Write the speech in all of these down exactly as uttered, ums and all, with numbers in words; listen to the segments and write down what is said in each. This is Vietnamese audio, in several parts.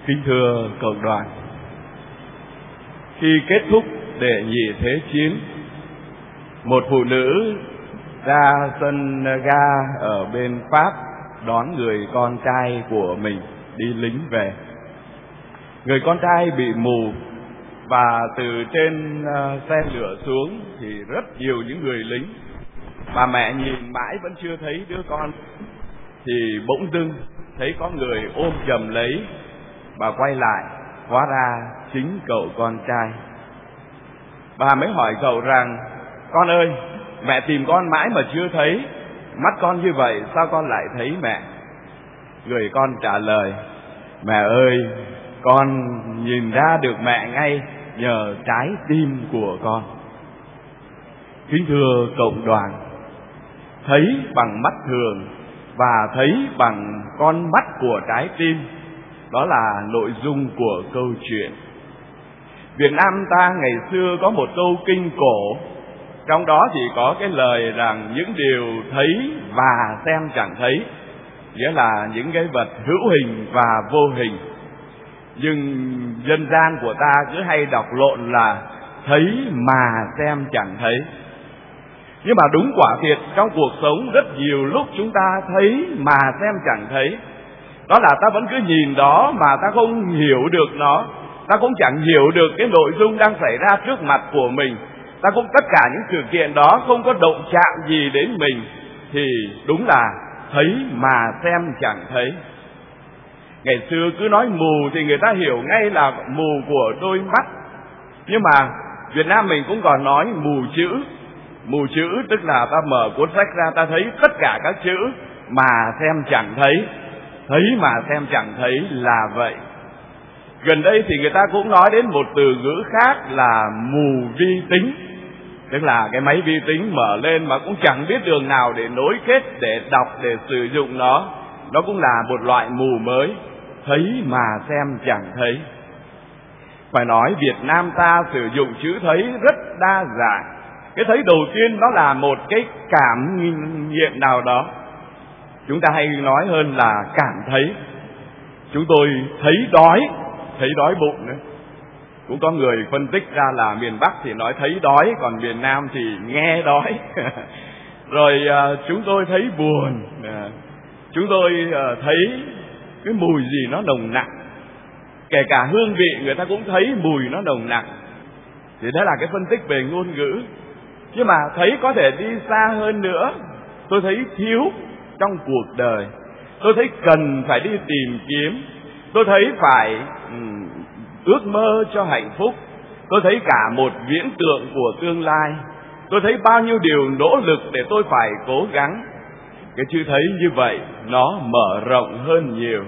Kính thưa cộng đoàn, khi kết thúc đệ nhị thế chiến, một phụ nữ ra sân ga ở bên Pháp đón người con trai của mình đi lính về. Người con trai bị mù, và từ trên xe lửa xuống thì rất nhiều những người lính. Bà mẹ nhìn mãi vẫn chưa thấy đứa con, thì bỗng dưng thấy có người ôm chầm lấy. Bà quay lại, hóa ra chính cậu con trai. Bà mới hỏi cậu rằng: con ơi, mẹ tìm con mãi mà chưa thấy, mắt con như vậy sao con lại thấy mẹ? Người con trả lời: mẹ ơi, con nhìn ra được mẹ ngay nhờ trái tim của con. Kính thưa cộng đoàn, thấy bằng mắt thường và thấy bằng con mắt của trái tim, đó là nội dung của câu chuyện. Việt Nam ta ngày xưa có một câu kinh cổ, trong đó thì có cái lời rằng những điều thấy và xem chẳng thấy, nghĩa là những cái vật hữu hình và vô hình. Nhưng dân gian của ta cứ hay đọc lộn là thấy mà xem chẳng thấy. Nhưng mà đúng quả thiệt, trong cuộc sống rất nhiều lúc chúng ta thấy mà xem chẳng thấy. Đó là ta vẫn cứ nhìn đó mà ta không hiểu được nó, ta cũng chẳng hiểu được cái nội dung đang xảy ra trước mặt của mình, ta cũng tất cả những sự kiện đó không có động chạm gì đến mình, thì đúng là thấy mà xem chẳng thấy. Ngày xưa cứ nói mù thì người ta hiểu ngay là mù của đôi mắt. Nhưng mà Việt Nam mình cũng còn nói mù chữ. Mù chữ tức là ta mở cuốn sách ra ta thấy tất cả các chữ mà xem chẳng thấy. Thấy mà xem chẳng thấy là vậy. Gần đây thì người ta cũng nói đến một từ ngữ khác là mù vi tính. Tức là cái máy vi tính mở lên mà cũng chẳng biết đường nào để nối kết, để đọc, để sử dụng nó. Nó cũng là một loại mù mới. Thấy mà xem chẳng thấy. Phải nói Việt Nam ta sử dụng chữ thấy rất đa dạng. Cái thấy đầu tiên đó là một cái cảm nghiệm nào đó. Chúng ta hay nói hơn là cảm thấy. Chúng tôi thấy đói, thấy đói bụng đấy. Cũng có người phân tích ra là miền Bắc thì nói thấy đói, còn miền Nam thì nghe đói. Rồi à, chúng tôi thấy buồn, à, chúng tôi à, thấy cái mùi gì nó nồng nặc. Kể cả hương vị người ta cũng thấy mùi nó nồng nặc. Thì đó là cái phân tích về ngôn ngữ. Nhưng mà thấy có thể đi xa hơn nữa. Tôi thấy thiếu trong cuộc đời, tôi thấy cần phải đi tìm kiếm, tôi thấy phải um, ước mơ cho hạnh phúc, tôi thấy cả một viễn tượng của tương lai, tôi thấy bao nhiêu điều nỗ lực để tôi phải cố gắng. Cái chữ thấy như vậy nó mở rộng hơn nhiều.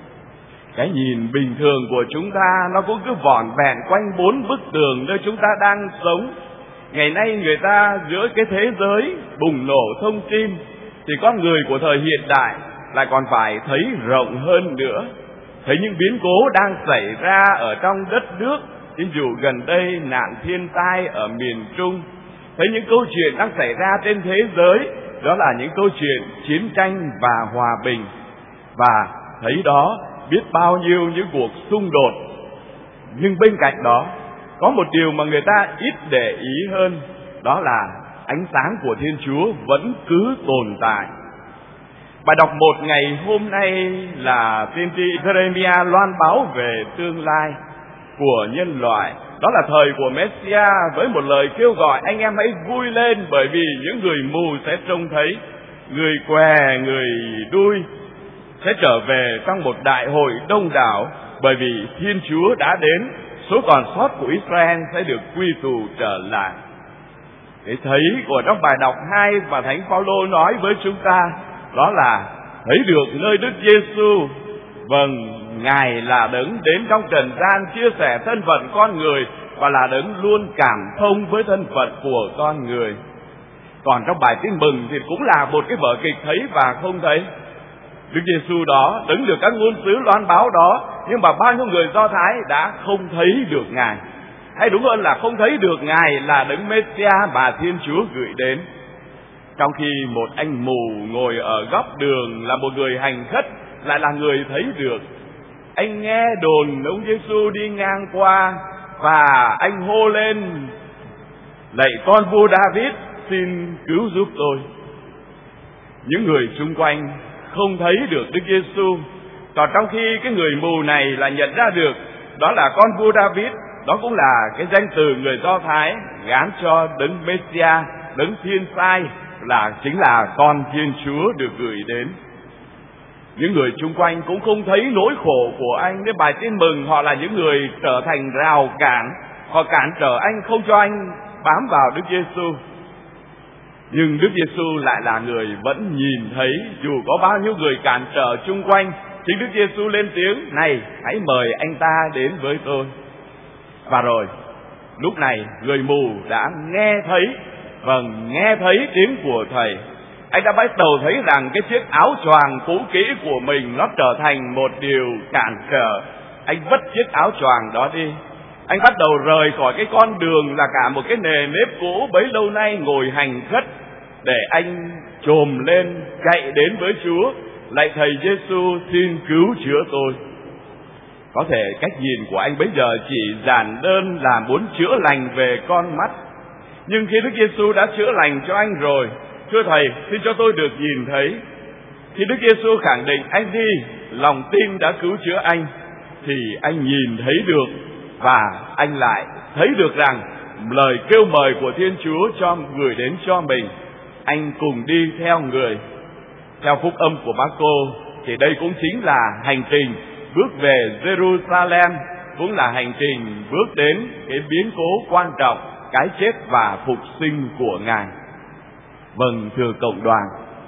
Cái nhìn bình thường của chúng ta nó cũng cứ vỏn vẹn quanh bốn bức tường nơi chúng ta đang sống. Ngày nay người ta giữa cái thế giới bùng nổ thông tin, thì con người của thời hiện đại lại còn phải thấy rộng hơn nữa. Thấy những biến cố đang xảy ra ở trong đất nước, ví dụ gần đây nạn thiên tai ở miền Trung. Thấy những câu chuyện đang xảy ra trên thế giới, đó là những câu chuyện chiến tranh và hòa bình. Và thấy đó biết bao nhiêu những cuộc xung đột. Nhưng bên cạnh đó có một điều mà người ta ít để ý hơn, đó là ánh sáng của Thiên Chúa vẫn cứ tồn tại. Bài đọc một ngày hôm nay là tiên tri Jeremiah loan báo về tương lai của nhân loại. Đó là thời của Messiah với một lời kêu gọi: anh em hãy vui lên, bởi vì những người mù sẽ trông thấy, người què, người đuôi sẽ trở về trong một đại hội đông đảo, bởi vì Thiên Chúa đã đến, số còn sót của Israel sẽ được quy tụ trở lại. Cái thấy của trong bài đọc hai và Thánh Phaolô nói với chúng ta đó là thấy được nơi Đức Giêsu. Vâng, Ngài là đấng đến trong trần gian chia sẻ thân phận con người và là đấng luôn cảm thông với thân phận của con người. Còn trong bài tin mừng thì cũng là một cái vở kịch thấy và không thấy. Đức Giêsu đó, đấng được các ngôn sứ loan báo đó, nhưng mà bao nhiêu người Do Thái đã không thấy được Ngài. Hay đúng hơn là không thấy được Ngài là đấng Messiah mà Thiên Chúa gửi đến. Trong khi một anh mù ngồi ở góc đường là một người hành khất lại là người thấy được. anh nghe đồn ông Giêsu đi ngang qua và anh hô lên: lạy con vua David, xin cứu giúp tôi. Những người xung quanh không thấy được Đức Giêsu, còn trong khi cái người mù này là nhận ra được đó là con vua David. Đó cũng là cái danh từ người Do Thái gán cho đấng Messiah, đấng thiên sai, là chính là con Thiên Chúa được gửi đến. Những người chung quanh cũng không thấy nỗi khổ của anh đến bài tin mừng. Họ là những người trở thành rào cản, họ cản trở anh, không cho anh bám vào Đức Giêsu. Nhưng Đức Giêsu lại là người vẫn nhìn thấy, dù có bao nhiêu người cản trở chung quanh. Chính Đức Giêsu lên tiếng: này, hãy mời anh ta đến với tôi. Và rồi lúc này người mù đã nghe thấy, vâng, nghe thấy tiếng của Thầy. Anh đã bắt đầu thấy rằng cái chiếc áo choàng cũ kỹ của mình nó trở thành một điều cản trở. Anh vứt chiếc áo choàng đó đi. Anh bắt đầu rời khỏi cái con đường là cả một cái nề nếp cũ bấy lâu nay ngồi hành khất, để anh chồm lên chạy đến với Chúa: lạy Thầy Giêsu, xin cứu chữa tôi. Có thể cách nhìn của anh bây giờ chỉ giản đơn là muốn chữa lành về con mắt. Nhưng khi Đức Giêsu đã chữa lành cho anh rồi: thưa Thầy, xin cho tôi được nhìn thấy. Khi Đức Giêsu khẳng định anh đi, lòng tin đã cứu chữa anh, thì anh nhìn thấy được, và anh lại thấy được rằng lời kêu mời của Thiên Chúa cho gửi đến cho mình. Anh cùng đi theo người. Theo phúc âm của Mác-cô thì đây cũng chính là hành trình bước về Jerusalem, cũng là hành trình bước đến cái biến cố quan trọng, cái chết và phục sinh của Ngài. Vâng, thưa cộng đoàn,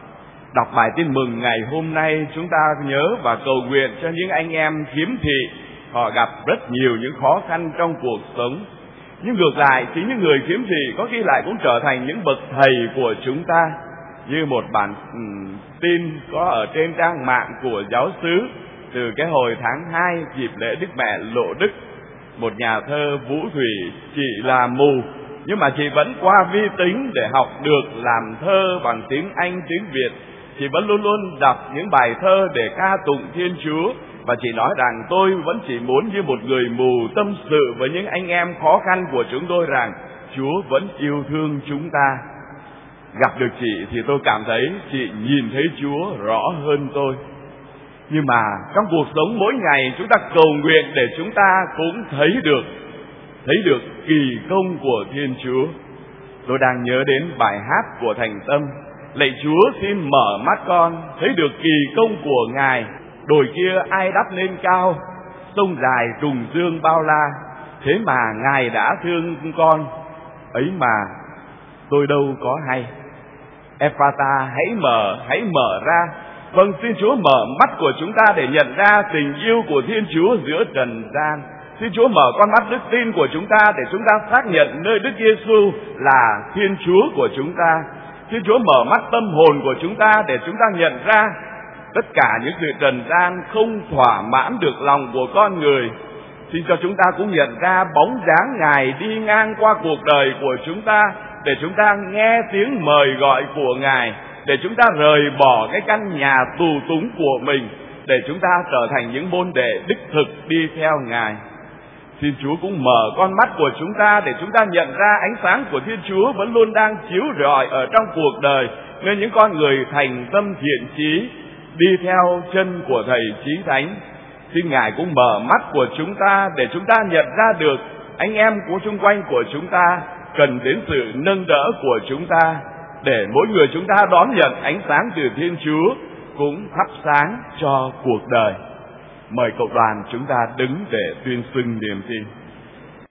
đọc bài tin mừng ngày hôm nay, chúng ta nhớ và cầu nguyện cho những anh em khiếm thị. Họ gặp rất nhiều những khó khăn trong cuộc sống. Nhưng ngược lại, chính những người khiếm thị có khi lại cũng trở thành những bậc thầy của chúng ta. Như một bản um, tin có ở trên trang mạng của giáo xứ từ cái hồi tháng hai dịp lễ Đức Mẹ Lộ Đức. Một nhà thơ Vũ Thủy, chị là mù, nhưng mà chị vẫn qua vi tính để học được làm thơ bằng tiếng Anh, tiếng Việt. Chị vẫn luôn luôn đọc những bài thơ để ca tụng Thiên Chúa. Và chị nói rằng tôi vẫn chỉ muốn như một người mù tâm sự với những anh em khó khăn của chúng tôi rằng Chúa vẫn yêu thương chúng ta. Gặp được chị thì tôi cảm thấy chị nhìn thấy Chúa rõ hơn tôi. Nhưng mà trong cuộc sống mỗi ngày chúng ta cầu nguyện để chúng ta cũng thấy được, thấy được kỳ công của Thiên Chúa. Tôi đang nhớ đến bài hát của Thành Tâm: lạy Chúa xin mở mắt con, thấy được kỳ công của Ngài. Đồi kia ai đắp lên cao, sông dài trùng dương bao la, thế mà Ngài đã thương con, ấy mà tôi đâu có hay. Ephrata, hãy mở, hãy mở ra. Vâng, xin Chúa mở mắt của chúng ta để nhận ra tình yêu của Thiên Chúa giữa trần gian. Xin Chúa mở con mắt đức tin của chúng ta để chúng ta xác nhận nơi Đức Giêsu là Thiên Chúa của chúng ta. Xin Chúa mở mắt tâm hồn của chúng ta để chúng ta nhận ra tất cả những sự trần gian không thỏa mãn được lòng của con người. Xin cho chúng ta cũng nhận ra bóng dáng Ngài đi ngang qua cuộc đời của chúng ta, để chúng ta nghe tiếng mời gọi của Ngài, để chúng ta rời bỏ cái căn nhà tù túng của mình, để chúng ta trở thành những môn đệ đích thực đi theo Ngài. Xin Chúa cũng mở con mắt của chúng ta để chúng ta nhận ra ánh sáng của Thiên Chúa vẫn luôn đang chiếu rọi ở trong cuộc đời, nên những con người thành tâm thiện chí đi theo chân của Thầy Chí Thánh. Xin Ngài cũng mở mắt của chúng ta để chúng ta nhận ra được anh em của chung quanh của chúng ta cần đến sự nâng đỡ của chúng ta, để mỗi người chúng ta đón nhận ánh sáng từ Thiên Chúa cũng thắp sáng cho cuộc đời. Mời cộng đoàn chúng ta đứng để tuyên xưng niềm tin.